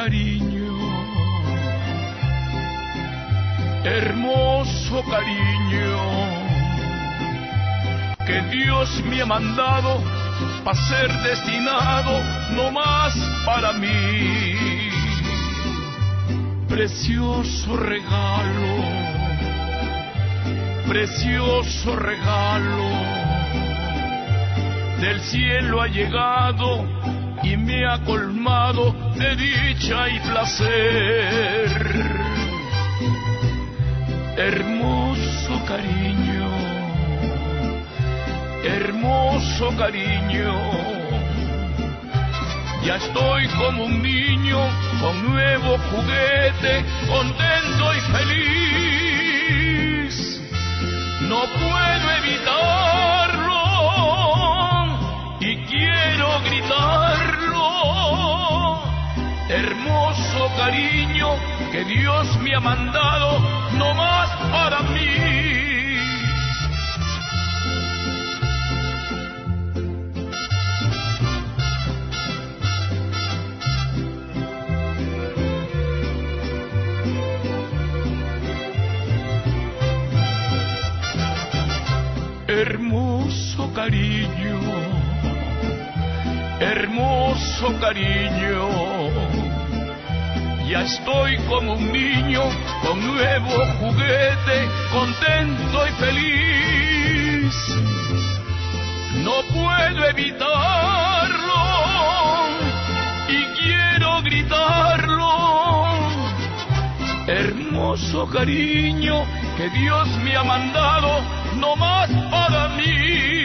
cariño, hermoso cariño, que Dios me ha mandado para ser destinado no más para mí. Precioso regalo, precioso regalo, del cielo ha llegado y me ha colmado de dicha y placer. Hermoso cariño, hermoso cariño, ya estoy como un niño con nuevo juguete, contento y feliz. No puedo evitarlo y quiero gritarlo. Hermoso cariño que Dios me ha mandado no más para mí. Hermoso cariño, hermoso cariño, ya estoy como un niño con nuevo juguete, contento y feliz. No puedo evitarlo y quiero gritarlo. Hermoso cariño que Dios me ha mandado no más para mí.